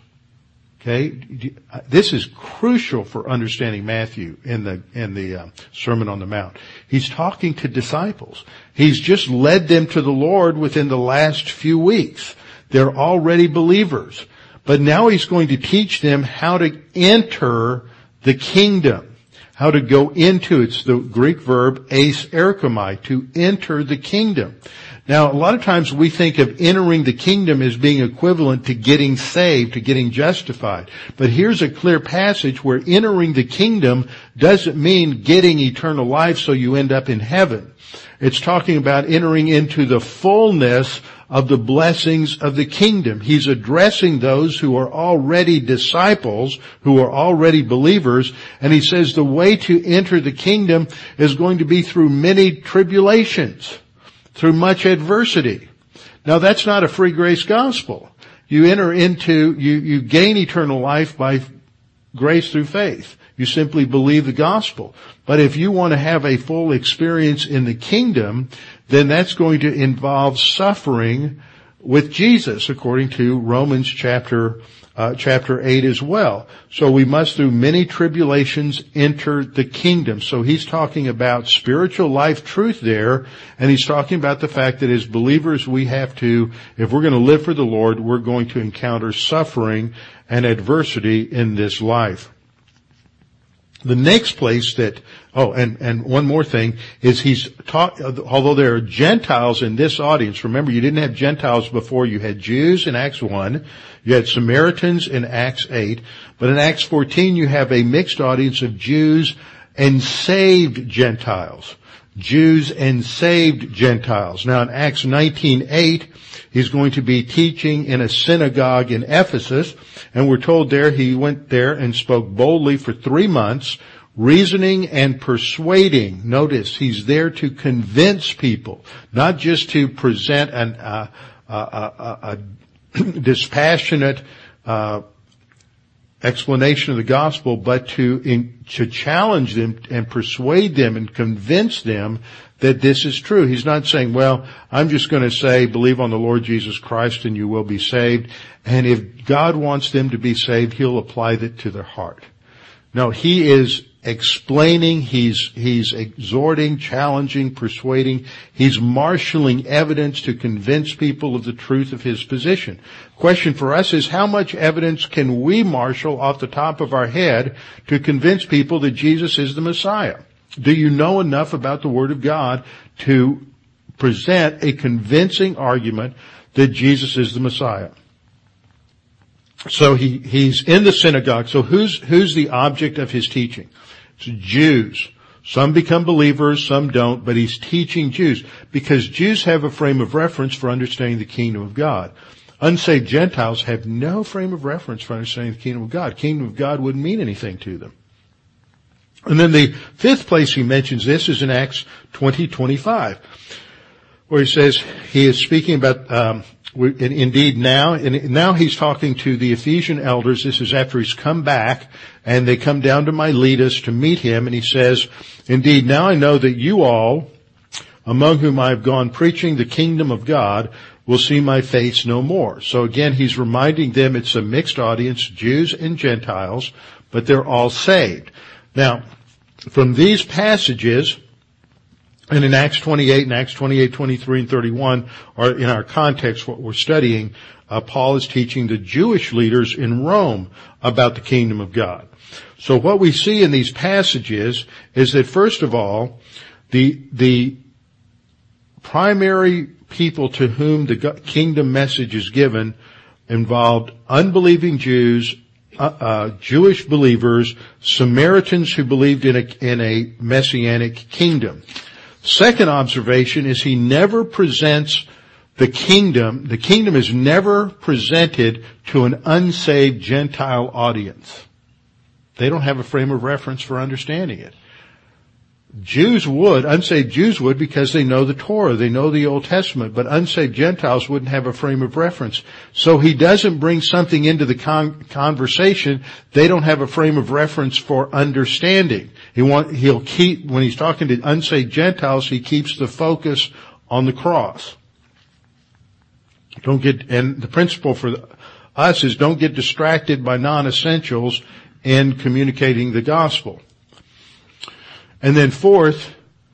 Okay? This is crucial for understanding Matthew in the, in the uh, Sermon on the Mount. He's talking to disciples. He's just led them to the Lord within the last few weeks. They're already believers. But now he's going to teach them how to enter the kingdom. How to go into, it's the Greek verb eis erchomai, to enter the kingdom. Now, a lot of times we think of entering the kingdom as being equivalent to getting saved, to getting justified. But here's a clear passage where entering the kingdom doesn't mean getting eternal life so you end up in heaven. It's talking about entering into the fullness of the blessings of the kingdom. He's addressing those who are already disciples, who are already believers, and he says the way to enter the kingdom is going to be through many tribulations, through much adversity. Now that's not a free grace gospel. You enter into, you, you gain eternal life by grace through faith. You simply believe the gospel. But if you want to have a full experience in the kingdom, then that's going to involve suffering with Jesus, according to Romans chapter uh, chapter eight as well. So we must through many tribulations enter the kingdom. So he's talking about spiritual life truth there, and he's talking about the fact that as believers we have to, if we're going to live for the Lord, we're going to encounter suffering and adversity in this life. The next place that, oh, and, and one more thing is he's taught, although there are Gentiles in this audience, remember you didn't have Gentiles before, you had Jews in Acts one, you had Samaritans in Acts eight, but in Acts fourteen you have a mixed audience of Jews and saved Gentiles. Jews and saved Gentiles. Now in Acts nineteen eight, he's going to be teaching in a synagogue in Ephesus, and we're told there he went there and spoke boldly for three months, reasoning and persuading. Notice, he's there to convince people, not just to present an, uh, a, a, a dispassionate, uh, explanation of the gospel, but to, in, to challenge them and persuade them and convince them that this is true. He's not saying, well, I'm just going to say, believe on the Lord Jesus Christ and you will be saved. And if God wants them to be saved, he'll apply that to their heart. No, he is explaining, he's, he's exhorting, challenging, persuading. He's marshaling evidence to convince people of the truth of his position. Question for us is, how much evidence can we marshal off the top of our head to convince people that Jesus is the Messiah? Do you know enough about the Word of God to present a convincing argument that Jesus is the Messiah? So he, he's in the synagogue. So who's, who's the object of his teaching? It's Jews. Some become believers, some don't, but he's teaching Jews because Jews have a frame of reference for understanding the kingdom of God. Unsaved Gentiles have no frame of reference for understanding the kingdom of God. Kingdom of God wouldn't mean anything to them. And then the fifth place he mentions this is in Acts twenty twenty-five, where he says he is speaking about, um, indeed now, and now he's talking to the Ephesian elders. This is after he's come back, and they come down to Miletus to meet him, and he says, indeed, now I know that you all, among whom I have gone preaching the kingdom of God, will see my face no more. So again, he's reminding them it's a mixed audience, Jews and Gentiles, but they're all saved. Now, from these passages, And in Acts twenty-eight and Acts twenty-eight, twenty-three, and thirty-one are in our context what we're studying. Uh, Paul is teaching the Jewish leaders in Rome about the kingdom of God. So what we see in these passages is that first of all, the, the primary people to whom the kingdom message is given involved unbelieving Jews, uh, uh, Jewish believers, Samaritans who believed in a, in a messianic kingdom. Second observation is he never presents the kingdom, the kingdom is never presented to an unsaved Gentile audience. They don't have a frame of reference for understanding it. Jews would, unsaved Jews would, because they know the Torah, they know the Old Testament, but unsaved Gentiles wouldn't have a frame of reference. So he doesn't bring something into the con- conversation they don't have a frame of reference for understanding. He want, he'll keep, when he's talking to unsaved Gentiles, he keeps the focus on the cross. Don't get, and the principle for us is don't get distracted by non-essentials in communicating the gospel. And then fourth,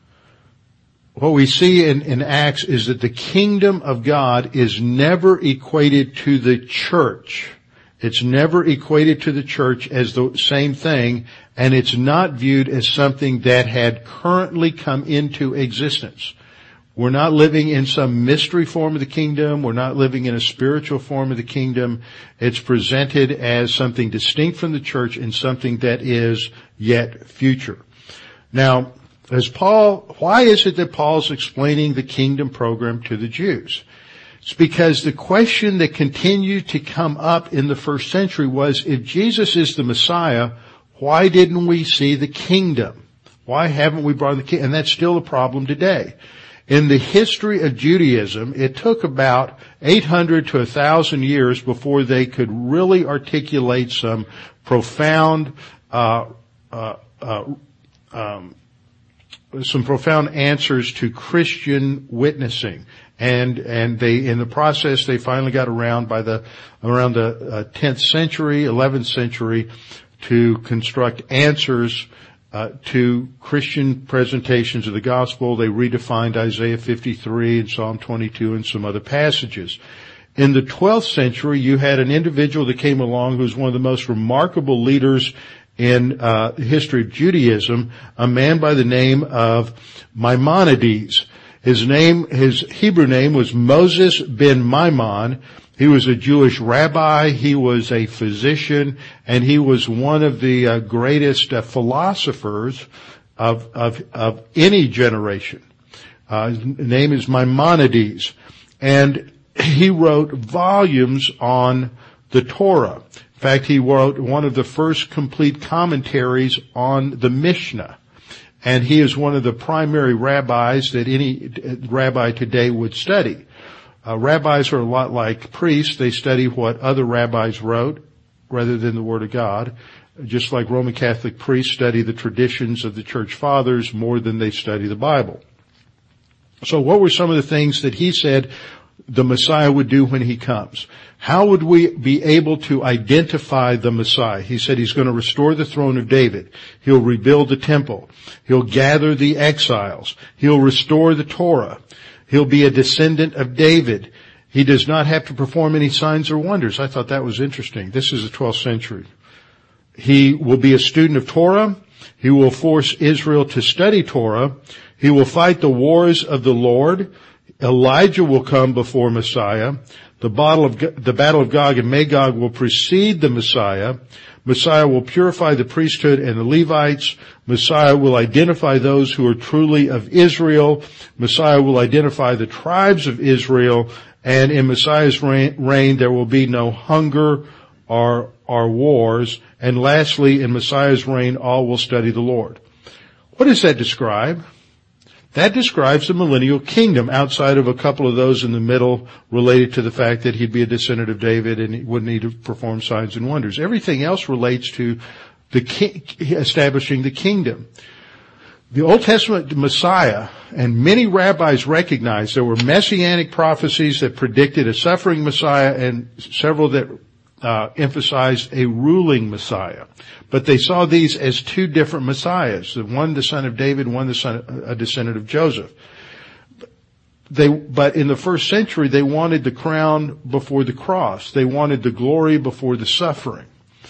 what we see in, in Acts is that the kingdom of God is never equated to the church. It's never equated to the church as the same thing, and it's not viewed as something that had currently come into existence. We're not living in some mystery form of the kingdom. We're not living in a spiritual form of the kingdom. It's presented as something distinct from the church and something that is yet future. Now, as Paul, why is it that Paul's explaining the kingdom program to the Jews? It's because the question that continued to come up in the first century was, if Jesus is the Messiah, why didn't we see the kingdom? Why haven't we brought the kingdom? And that's still a problem today. In the history of Judaism, it took about eight hundred to one thousand years before they could really articulate some profound, uh, uh, uh, um, some profound answers to Christian witnessing. And, and they, in the process, they finally got around by the, around the uh, tenth century, eleventh century to construct answers Uh, to Christian presentations of the gospel. They redefined Isaiah fifty-three and Psalm twenty-two and some other passages. In the twelfth century, you had an individual that came along who was one of the most remarkable leaders in uh, the history of Judaism, a man by the name of Maimonides. His name, his Hebrew name was Moses ben Maimon. He was a Jewish rabbi, he was a physician, and he was one of the uh, greatest uh, philosophers of, of, of any generation. Uh, his name is Maimonides, and he wrote volumes on the Torah. In fact, he wrote one of the first complete commentaries on the Mishnah. And he is one of the primary rabbis that any rabbi today would study. Uh, rabbis are a lot like priests. They study what other rabbis wrote rather than the Word of God. Just like Roman Catholic priests study the traditions of the church fathers more than they study the Bible. So what were some of the things that he said the Messiah would do when he comes? How would we be able to identify the Messiah? He said he's going to restore the throne of David. He'll rebuild the temple. He'll gather the exiles. He'll restore the Torah. He'll be a descendant of David. He does not have to perform any signs or wonders. I thought that was interesting. This is the twelfth century. He will be a student of Torah. He will force Israel to study Torah. He will fight the wars of the Lord. Elijah will come before Messiah. The battle of, the battle of Gog and Magog will precede the Messiah. Messiah will purify the priesthood and the Levites. Messiah will identify those who are truly of Israel. Messiah will identify the tribes of Israel. And in Messiah's reign, reign there will be no hunger or, or wars. And lastly, in Messiah's reign, all will study the Lord. What does that describe? That describes the millennial kingdom outside of a couple of those in the middle related to the fact that he'd be a descendant of David and he wouldn't need to perform signs and wonders. Everything else relates to the king, establishing the kingdom. The Old Testament Messiah, and many rabbis recognized there were messianic prophecies that predicted a suffering Messiah and several that uh, emphasized a ruling Messiah. But they saw these as two different Messiahs. The one the son of David, one the son, a descendant of Joseph. They, but in the first century, they wanted the crown before the cross. They wanted the glory before the suffering.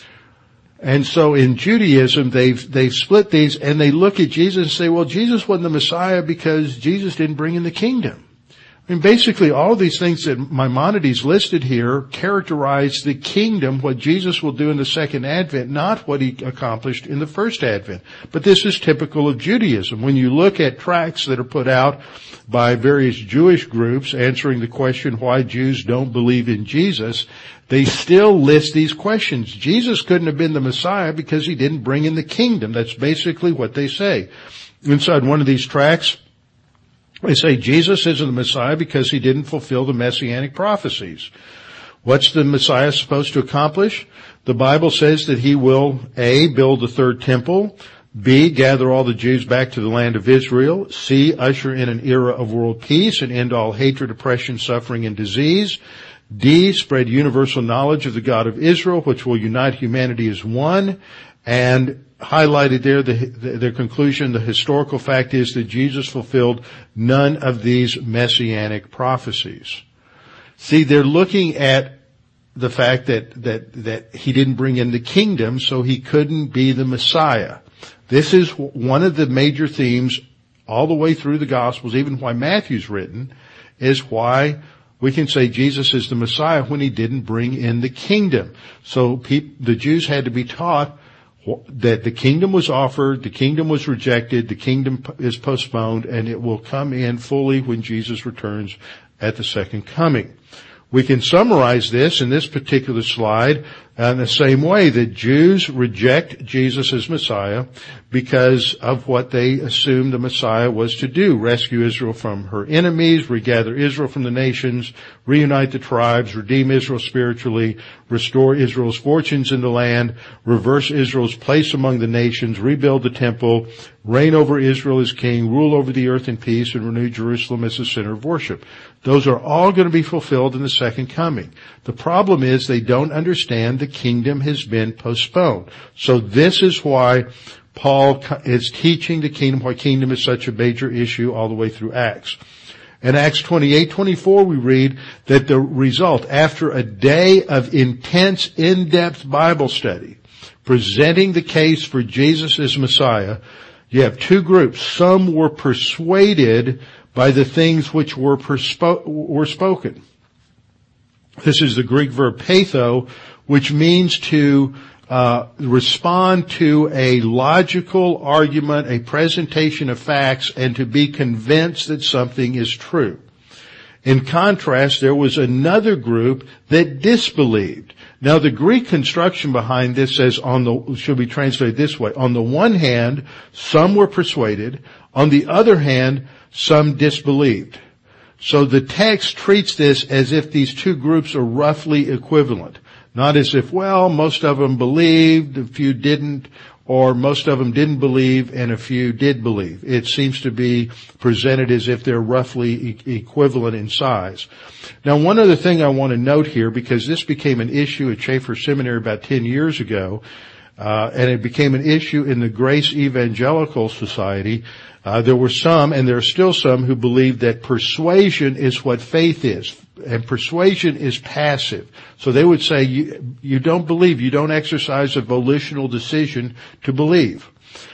And so in Judaism, they've, they've split these, and they look at Jesus and say, well, Jesus wasn't the Messiah because Jesus didn't bring in the kingdom. I mean, basically all of these things that Maimonides listed here characterize the kingdom, what Jesus will do in the second advent, not what he accomplished in the first advent. But this is typical of Judaism. When you look at tracts that are put out by various Jewish groups answering the question why Jews don't believe in Jesus, they still list these questions. Jesus couldn't have been the Messiah because he didn't bring in the kingdom. That's basically what they say. Inside one of these tracts, they say Jesus isn't the Messiah because he didn't fulfill the messianic prophecies. What's the Messiah supposed to accomplish? The Bible says that he will, A, build the third temple, B, gather all the Jews back to the land of Israel, C, usher in an era of world peace and end all hatred, oppression, suffering, and disease, D, spread universal knowledge of the God of Israel, which will unite humanity as one, and highlighted there the, the, their conclusion, the historical fact is that Jesus fulfilled none of these messianic prophecies. See, they're looking at the fact that, that, that he didn't bring in the kingdom, so he couldn't be the Messiah. This is one of the major themes all the way through the Gospels, even why Matthew's written, is why we can say Jesus is the Messiah when he didn't bring in the kingdom. So pe- the Jews had to be taught that the kingdom was offered, the kingdom was rejected, the kingdom is postponed, and it will come in fully when Jesus returns at the second coming. We can summarize this in this particular slide in the same way that Jews reject Jesus as Messiah because of what they assumed the Messiah was to do: rescue Israel from her enemies, regather Israel from the nations, reunite the tribes, redeem Israel spiritually, restore Israel's fortunes in the land, reverse Israel's place among the nations, rebuild the temple, reign over Israel as king, rule over the earth in peace, and renew Jerusalem as the center of worship. Those are all going to be fulfilled in the second coming. The problem is they don't understand the kingdom has been postponed. So this is why Paul is teaching the kingdom, why kingdom is such a major issue all the way through Acts. In Acts twenty-eight twenty-four, we read that the result, after a day of intense, in-depth Bible study, presenting the case for Jesus as Messiah, you have two groups. Some were persuaded by the things which were, perspo- were spoken. This is the Greek verb patho, which means to uh respond to a logical argument, a presentation of facts, and to be convinced that something is true. In contrast, there was another group that disbelieved. Now, the Greek construction behind this says, on the, should be translated this way: on the one hand, some were persuaded; on the other hand, some disbelieved. So the text treats this as if these two groups are roughly equivalent. Not as if, well, most of them believed, a few didn't, or most of them didn't believe and a few did believe. It seems to be presented as if they're roughly e- equivalent in size. Now, one other thing I want to note here, because this became an issue at Schaeffer Seminary about ten years ago, uh, and it became an issue in the Grace Evangelical Society. Uh, there were some, and there are still some, who believe that persuasion is what faith is. And persuasion is passive. So they would say, you, you don't believe, you don't exercise a volitional decision to believe.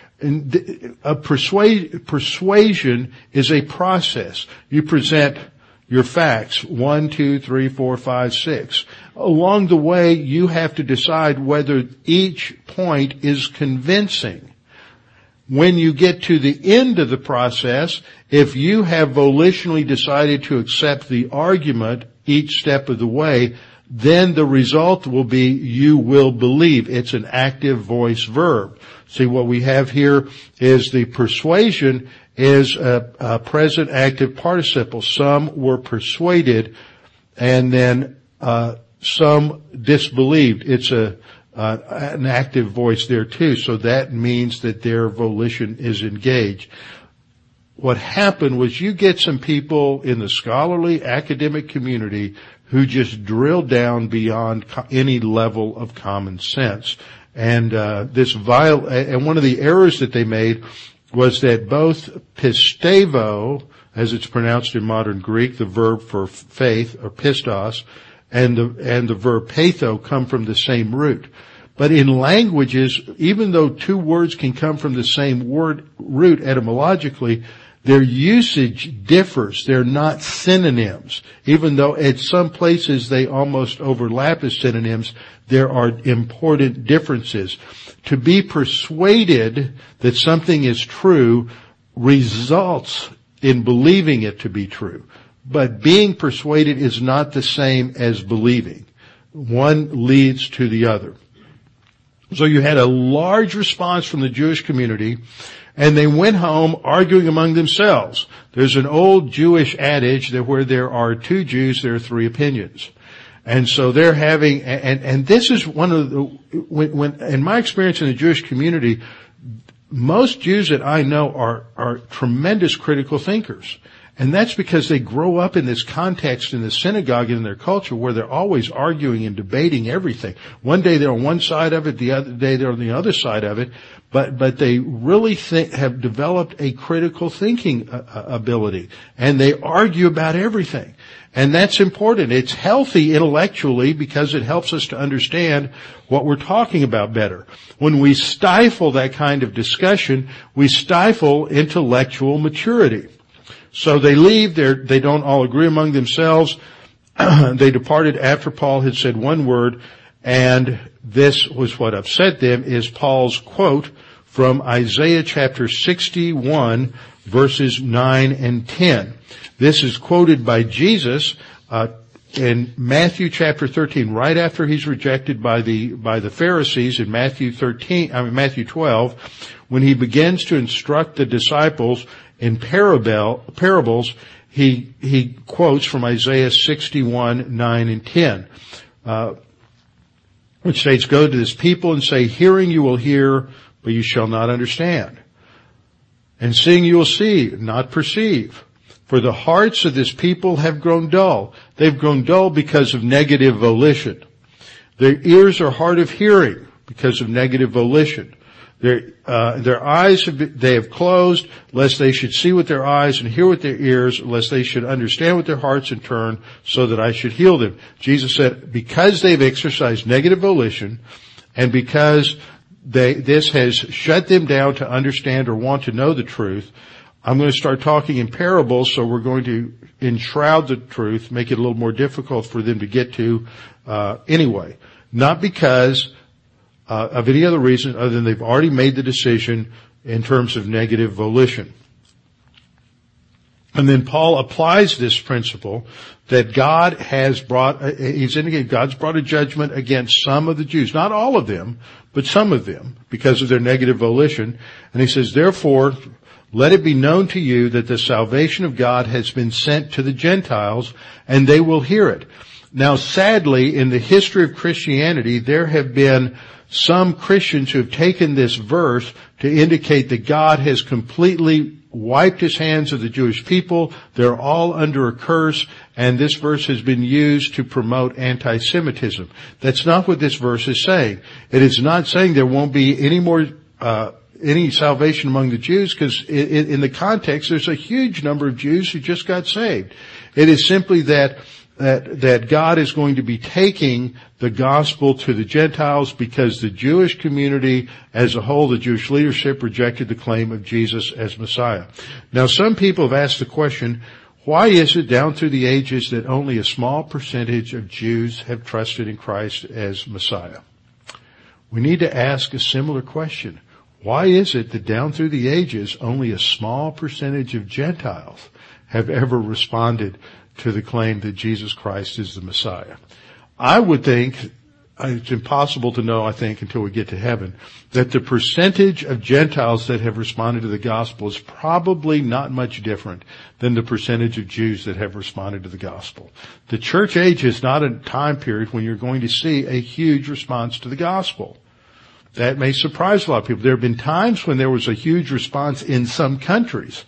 And a persuade, persuasion is a process. You present your facts, one, two, three, four, five, six. Along the way, you have to decide whether each point is convincing. When you get to the end of the process, if you have volitionally decided to accept the argument each step of the way, then the result will be you will believe. It's an active voice verb. See, what we have here is the persuasion is a, a present active participle. Some were persuaded, and then uh some disbelieved. It's a Uh, an active voice there too, so that means that their volition is engaged. What happened was you get some people in the scholarly academic community who just drill down beyond co- any level of common sense. And uh, this vile, and one of the errors that they made was that both pistevo, as it's pronounced in modern Greek, the verb for faith, or pistos, and the and the verb patho come from the same root. But in languages, even though two words can come from the same word root etymologically, their usage differs. They're not synonyms. Even though at some places they almost overlap as synonyms, there are important differences. To be persuaded that something is true results in believing it to be true. But being persuaded is not the same as believing. One leads to the other. So you had a large response from the Jewish community, and they went home arguing among themselves. There's an old Jewish adage that where there are two Jews, there are three opinions. And so they're having, and, and this is one of the, when, when, in my experience in the Jewish community, most Jews that I know are, are tremendous critical thinkers. And that's because they grow up in this context in the synagogue and in their culture where they're always arguing and debating everything. One day they're on one side of it, the other day they're on the other side of it, but, but they really think, have developed a critical thinking uh, ability. And they argue about everything. And that's important. It's healthy intellectually because it helps us to understand what we're talking about better. When we stifle that kind of discussion, we stifle intellectual maturity. So they leave, they're, they don't all agree among themselves. They departed after Paul had said one word, and this was what upset them, is Paul's quote from Isaiah chapter sixty-one, verses nine and ten. This is quoted by Jesus uh, in Matthew chapter thirteen, right after he's rejected by the by the Pharisees in Matthew thirteen, I mean Matthew twelve, when he begins to instruct the disciples in parable, parables, he, he quotes from Isaiah sixty-one, nine and ten, uh, which states, "Go to this people and say, hearing you will hear, but you shall not understand. And seeing you will see, not perceive. For the hearts of this people have grown dull." They've grown dull because of negative volition. Their ears are hard of hearing because of negative volition. Their, uh, their eyes have been, they have closed, lest they should see with their eyes and hear with their ears, lest they should understand with their hearts and turn, so that I should heal them. Jesus said, because they've exercised negative volition, and because they, this has shut them down to understand or want to know the truth, I'm going to start talking in parables, so we're going to enshroud the truth, make it a little more difficult for them to get to, uh, anyway. Not because Uh, of any other reason other than they've already made the decision in terms of negative volition. And then Paul applies this principle that God has brought, uh, he's indicated God's brought a judgment against some of the Jews, not all of them, but some of them, because of their negative volition. And he says, therefore, let it be known to you that the salvation of God has been sent to the Gentiles, and they will hear it. Now, sadly, in the history of Christianity, there have been some Christians who have taken this verse to indicate that God has completely wiped his hands of the Jewish people. They're all under a curse, and this verse has been used to promote anti-Semitism. That's not what this verse is saying. It is not saying there won't be any more uh any salvation among the Jews, because in the context there's a huge number of Jews who just got saved. It is simply that that that God is going to be taking the gospel to the Gentiles because the Jewish community as a whole, the Jewish leadership, rejected the claim of Jesus as Messiah. Now, some people have asked the question, why is it down through the ages that only a small percentage of Jews have trusted in Christ as Messiah? We need to ask a similar question. Why is it that down through the ages only a small percentage of Gentiles have ever responded to the claim that Jesus Christ is the Messiah? I would think, it's impossible to know, I think, until we get to heaven, that the percentage of Gentiles that have responded to the gospel is probably not much different than the percentage of Jews that have responded to the gospel. The church age is not a time period when you're going to see a huge response to the gospel. That may surprise a lot of people. There have been times when there was a huge response in some countries,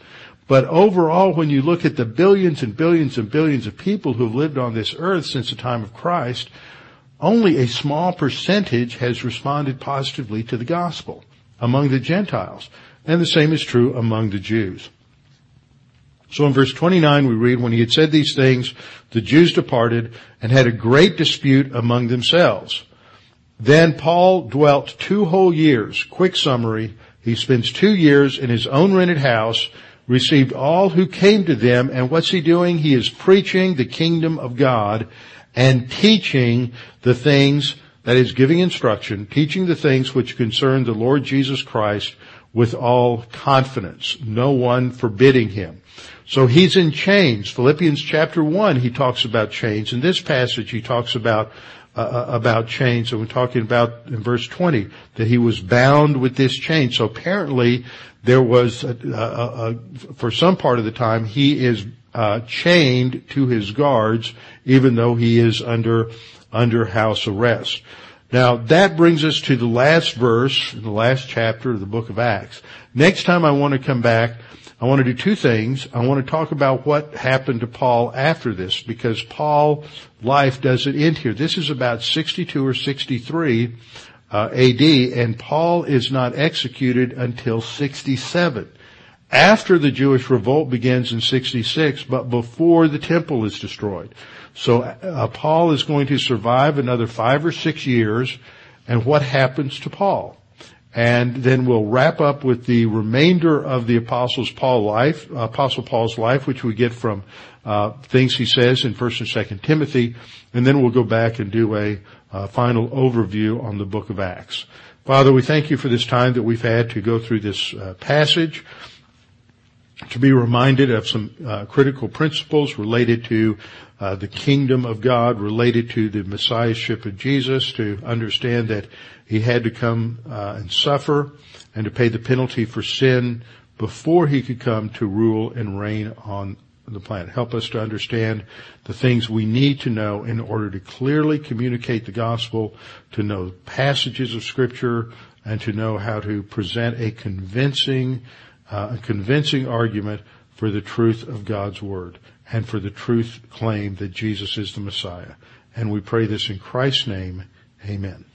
But overall, when you look at the billions and billions and billions of people who've lived on this earth since the time of Christ, only a small percentage has responded positively to the gospel among the Gentiles. And the same is true among the Jews. So in verse twenty-nine we read, when he had said these things, the Jews departed and had a great dispute among themselves. Then Paul dwelt two whole years. Quick summary. He spends two years in his own rented house, received all who came to them, and what's he doing? He is preaching the kingdom of God and teaching the things, that is, giving instruction, teaching the things which concern the Lord Jesus Christ with all confidence, no one forbidding him. So he's in chains. Philippians chapter one, he talks about chains. In this passage, he talks about uh, about chains. And we're talking about in verse twenty that he was bound with this chain. So apparently there was, a, a, a, for some part of the time, he is uh, chained to his guards, even though he is under under house arrest. Now, that brings us to the last verse in the last chapter of the book of Acts. Next time I want to come back, I want to do two things. I want to talk about what happened to Paul after this, because Paul's life doesn't end here. This is about sixty-two or sixty-three uh, A D, and Paul is not executed until sixty-seven. After the Jewish revolt begins in sixty-six, but before the temple is destroyed. So uh, Paul is going to survive another five or six years, and what happens to Paul? And then we'll wrap up with the remainder of the Apostles Paul life, Apostle Paul's life, which we get from uh, things he says in First and Second Timothy, and then we'll go back and do a uh, final overview on the book of Acts. Father, we thank you for this time that we've had to go through this uh, passage, to be reminded of some uh, critical principles related to uh, the kingdom of God, related to the messiahship of Jesus, to understand that he had to come uh, and suffer and to pay the penalty for sin before he could come to rule and reign on the planet. Help us to understand the things we need to know in order to clearly communicate the gospel, to know passages of Scripture, and to know how to present a convincing Uh, a convincing argument for the truth of God's Word and for the truth claim that Jesus is the Messiah. And we pray this in Christ's name. Amen.